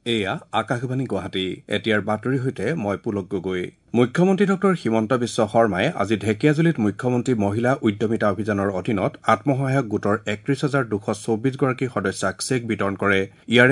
এয়া আকাশবাণী গুৱাহাটী এতিয়াৰ বাতৰিৰ সৈতে মই পুলক গগৈ মুখ্যমন্ত্ৰী ডক্টৰ হিমন্ত বিশ্ব শৰ্মাই আজি ঢেকিয়াজুলিত মুখ্যমন্ত্ৰী মহিলা উদ্যমিতা অভিযানৰ অধীনত আত্মসহায়ক গোটৰ ৩১,২২৪ গৰাকী সদস্যাক চেক বিতৰণ কৰে ইয়াৰে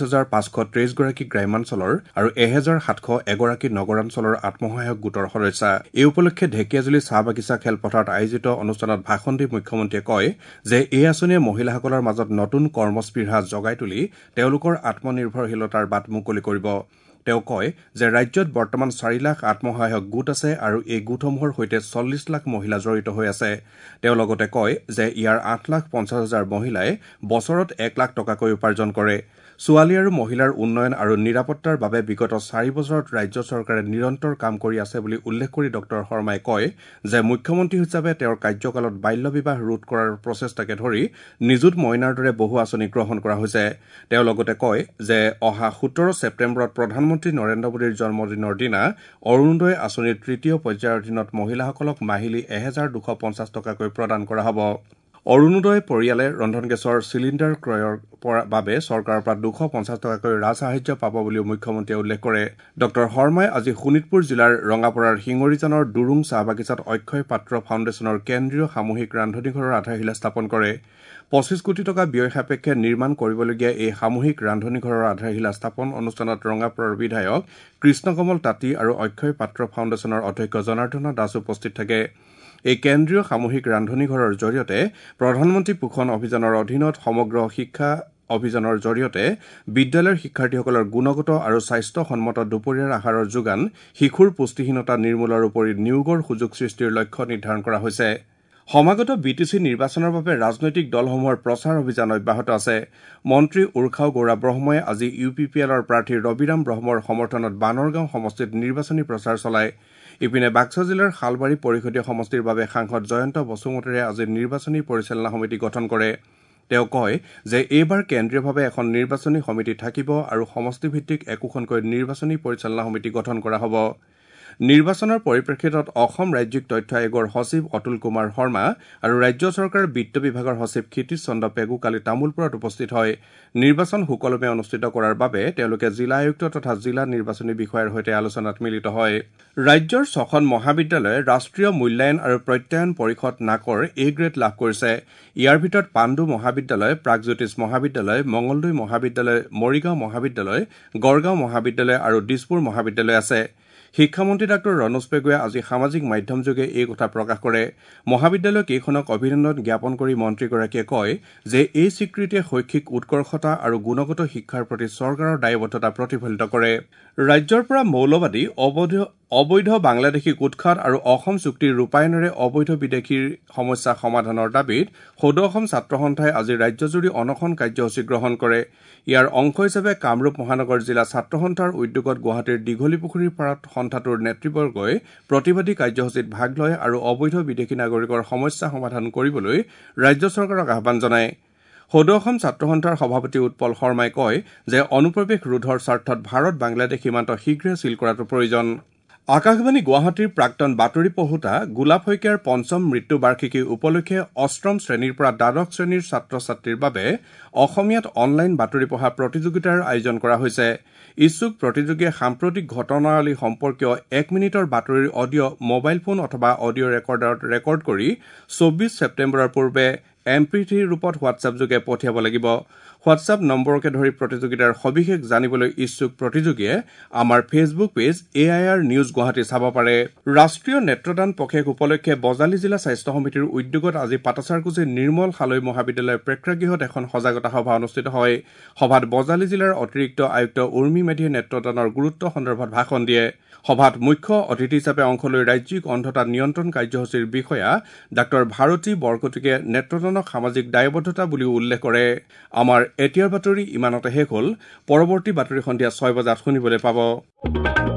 ২৯,৫২৩ গৰাকী গ্ৰামাঞ্চলৰ আৰু ১,৭০১ গৰাকী নগৰাঞ্চলৰ আত্মসহায়ক গোটৰ সদস্যা এই উপলক্ষে ঢেকিয়াজুলি চাহ বাগিচা খেলপথাৰত আয়োজিত অনুষ্ঠানত ভাষণ দি মুখ্যমন্ত্ৰীয়ে কয় যে এই আঁচনিয়ে মহিলাসকলৰ মাজত নতুন কৰ্মস্পৃহা জগাই তুলি তেওঁলোকৰ আত্মনিৰ্ভৰশীলতাৰ বাট মুকলি কৰিব তেওঁ কয় যে ৰাজ্যত বৰ্তমান ৪ লাখ আত্মসহায়ক গোট আছে আৰু এই গোটসমূহৰ সৈতে ৪০ লাখ মহিলা জড়িত হৈ আছে তেওঁ লগতে কয় যে ইয়াৰ ৮,৫০,০০০ মহিলাই বছৰত ১ লাখ টকাকৈ উপাৰ্জন কৰে ছোৱালী আৰু মহিলাৰ উন্নয়ন আৰু নিৰাপত্তাৰ বাবে বিগত ৪ বছৰত ৰাজ্য চৰকাৰে নিৰন্তৰ কাম কৰি আছে বুলি উল্লেখ কৰি ড শৰ্মাই কয় যে মুখ্যমন্ত্ৰী হিচাপে তেওঁৰ কাৰ্যকালত বাল্য বিবাহ ৰোধ কৰাৰ প্ৰচেষ্টাকে ধৰি নিযুত মইনাৰ দৰে বহু আঁচনি গ্ৰহণ কৰা হৈছে তেওঁ লগতে কয় যে অহা ১৭ ছেপ্টেম্বৰত প্ৰধানমন্ত্ৰী নৰেন্দ্ৰ মোদীৰ জন্মদিনৰ দিনা অৰুণোদয় আঁচনিৰ তৃতীয় পৰ্যায়ৰ অধীনত মহিলাসকলক মাহিলী ১,২৫০ টকাকৈ প্ৰদান কৰা হ'ব অৰুণোদয় পৰিয়ালে ৰন্ধন গেছৰ চিলিণ্ডাৰ ক্ৰয়ৰ বাবে চৰকাৰৰ পৰা ২৫০ টকাকৈ ৰাজসাহায্য পাব বুলিও মুখ্যমন্ত্ৰীয়ে উল্লেখ কৰে ড শৰ্মাই আজি শোণিতপুৰ জিলাৰ ৰঙাপাৰাৰ শিঙৰিজানৰ দুৰুং চাহ বাগিচাত অক্ষয় পাত্ৰ ফাউণ্ডেশ্যনৰ কেন্দ্ৰীয় সামূহিক ৰান্ধনীঘৰৰ আধাৰশিলা স্থাপন কৰে ২৫ কোটি টকা ব্যয় সাপেক্ষে নিৰ্মাণ কৰিবলগীয়া এই সামূহিক ৰান্ধনীঘৰৰ আধাৰশিলা স্থাপন অনুষ্ঠানত ৰঙাপাৰাৰ বিধায়ক কৃষ্ণকমল তাঁতী আৰু অক্ষয় পাত্ৰ ফাউণ্ডেশ্যনৰ অধ্যক্ষ জনাৰ্দনা দাস উপস্থিত থাকে এই কেন্দ্ৰীয় সামূহিক ৰান্ধনীঘৰৰ জৰিয়তে প্ৰধানমন্ত্ৰী পোষণ অভিযানৰ অধীনত সমগ্ৰ শিক্ষা অভিযানৰ জৰিয়তে বিদ্যালয়ৰ শিক্ষাৰ্থীসকলৰ গুণগত আৰু স্বাস্থ্যসন্মত দুপৰীয়াৰ আহাৰৰ যোগান শিশুৰ পুষ্টিহীনতা নিৰ্মূলৰ উপৰি নিয়োগৰ সুযোগ সৃষ্টিৰ লক্ষ্য নিৰ্ধাৰণ কৰা হৈছে সমাগত বিটিচি নিৰ্বাচনৰ বাবে ৰাজনৈতিক দলসমূহৰ প্ৰচাৰ অভিযান অব্যাহত আছে মন্ত্ৰী উৰ্খাও গৌৰা ব্ৰহ্মই আজি ইউপিপিএলৰ প্ৰাৰ্থী ৰবিৰাম ব্ৰহ্মৰ সমৰ্থনত বানৰগাঁও সমষ্টিত নিৰ্বাচনী প্ৰচাৰ চলায় ইপিনে বাক্সা জিলাৰ শালবাৰী পৰিষদীয় সমষ্টিৰ বাবে সাংসদ জয়ন্ত বসুমতাৰীয়ে আজি নিৰ্বাচনী পৰিচালনা সমিতি গঠন কৰে তেওঁ কয় যে এইবাৰ কেন্দ্ৰীয়ভাৱে এখন নিৰ্বাচনী সমিতি থাকিব আৰু সমষ্টিভিত্তিক একোখনকৈ নিৰ্বাচনী পৰিচালনা সমিতি গঠন কৰা হ'ব নিৰ্বাচনৰ পৰিপ্ৰেক্ষিতত অসম ৰাজ্যিক তথ্য আয়োগৰ সচিব অতুল কুমাৰ শৰ্মা আৰু ৰাজ্য চৰকাৰৰ বিত্ত বিভাগৰ সচিব ক্ষিতিশ চন্দ্ৰ পেগু কালি তামুলপুৰত উপস্থিত হয় নিৰ্বাচন সুকলমে অনুষ্ঠিত কৰাৰ বাবে তেওঁলোকে জিলা আয়ুক্ত তথা জিলা নিৰ্বাচনী বিষয়াৰ সৈতে আলোচনাত মিলিত হয় ৰাজ্যৰ ৬খন মহাবিদ্যালয়ে ৰাষ্ট্ৰীয় মূল্যায়ন আৰু প্ৰত্যয়ন পৰিষদ নাকৰ এ গ্ৰেড লাভ কৰিছে ইয়াৰ ভিতৰত পাণ্ডু মহাবিদ্যালয় প্ৰাগজ্যোতিষ মহাবিদ্যালয় মঙলদৈ মহাবিদ্যালয় মৰিগাঁও মহাবিদ্যালয় গড়গাঁও মহাবিদ্যালয় আৰু দিছপুৰ মহাবিদ্যালয় আছে শিক্ষামন্ত্ৰী ডাঃ ৰণোজ পেগুৱে আজি সামাজিক মাধ্যমযোগে এই কথা প্ৰকাশ কৰে মহাবিদ্যালয় কেইখনক অভিনন্দন জ্ঞাপন কৰি মন্ত্ৰীগৰাকীয়ে কয় যে এই স্বীকৃতিয়ে শৈক্ষিক উৎকৰ্ষতা আৰু গুণগত শিক্ষাৰ প্ৰতি চৰকাৰৰ দায়বদ্ধতা প্ৰতিফলিত কৰে ৰাজ্যৰ পৰা মৌলবাদী অবৈধ বাংলাদেশী উৎখাত আৰু অসম চুক্তিৰ ৰূপায়ণেৰে অবৈধ বিদেশীৰ সমস্যা সমাধানৰ দাবীত সদৌ অসম ছাত্ৰ সন্থাই আজি ৰাজ্যজুৰি অনশন কাৰ্যসূচী গ্ৰহণ কৰে ইয়াৰ অংশ হিচাপে কামৰূপ মহানগৰ জিলা ছাত্ৰ সন্থাৰ উদ্যোগত গুৱাহাটীৰ দীঘলীপুখুৰীৰ পাৰত সন্থাটোৰ নেতৃবৰ্গই প্ৰতিবাদী কাৰ্যসূচীত ভাগ লয় আৰু অবৈধ বিদেশী নাগৰিকৰ সমস্যা সমাধান কৰিবলৈ ৰাজ্য চৰকাৰক আহ্বান জনায় সদৌ অসম ছাত্ৰ সন্থাৰ সভাপতি উৎপল শৰ্মাই কয় যে অনুপ্ৰৱেশ ৰোধৰ স্বাৰ্থত ভাৰত বাংলাদেশ সীমান্ত শীঘ্ৰে ছীল কৰাটো প্ৰয়োজন আকাশবাণী গুৱাহাটীৰ প্ৰাক্তন বাতৰি পঢ়োতা গোলাপ শইকীয়াৰ পঞ্চম মৃত্যু বাৰ্ষিকী উপলক্ষে অষ্টম শ্ৰেণীৰ পৰা দ্বাদশ শ্ৰেণীৰ ছাত্ৰ ছাত্ৰীৰ বাবে অসমীয়াত অনলাইন বাতৰি পঢ়া প্ৰতিযোগিতাৰ আয়োজন কৰা হৈছে ইচ্ছুক প্ৰতিযোগীয়ে সাম্প্ৰতিক ঘটনাৱলী সম্পৰ্কীয় ১ মিনিটৰ বাতৰিৰ অডিঅ' মোবাইল ফোন অথবা অডিঅ' ৰেকৰ্ডাৰত ৰেকৰ্ড কৰি ২৪ ছেপ্টেম্বৰৰ পূৰ্বে MP3 ৰূপত হোৱাটছএপ যোগে পঠিয়াব লাগিব হোৱাটছএপ নম্বৰকে ধৰি প্ৰতিযোগিতাৰ সবিশেষ জানিবলৈ ইচ্ছুক প্ৰতিযোগীয়ে আমাৰ Facebook page AIR news Guwahati চাব পাৰে ৰাষ্ট্ৰীয় নেত্ৰদান পষেক উপলক্ষে বজালী জিলা স্বাস্থ্য সমিতিৰ উদ্যোগত আজি পাটাচাৰকুছিৰ নিৰ্মল হালৈ মহাবিদ্যালয়ৰ প্ৰেক্ষাগৃহত এখন সজাগতা সভা অনুষ্ঠিত হয় সভাত বজালী জিলাৰ অতিৰিক্ত আয়ুক্ত উৰ্মি মেধিয়ে নেত্ৰদানৰ গুৰুত্ব সন্দৰ্ভত ভাষণ দিয়ে সভাত মুখ্য অতিথি হিচাপে অংশ লৈ ৰাজ্যিক অন্ধতা নিয়ন্ত্ৰণ কাৰ্যসূচীৰ বিষয়া ডাঃ ভাৰতী বৰকটকীয়ে নেত্ৰদানক সামাজিক দায়বদ্ধতা বুলিও উল্লেখ কৰে আমাৰ এতিয়াৰ বাতৰি ইমানতে শেষ হ'ল পৰৱৰ্তী বাতৰি সন্ধিয়া ৬ বজাত শুনিবলৈ পাব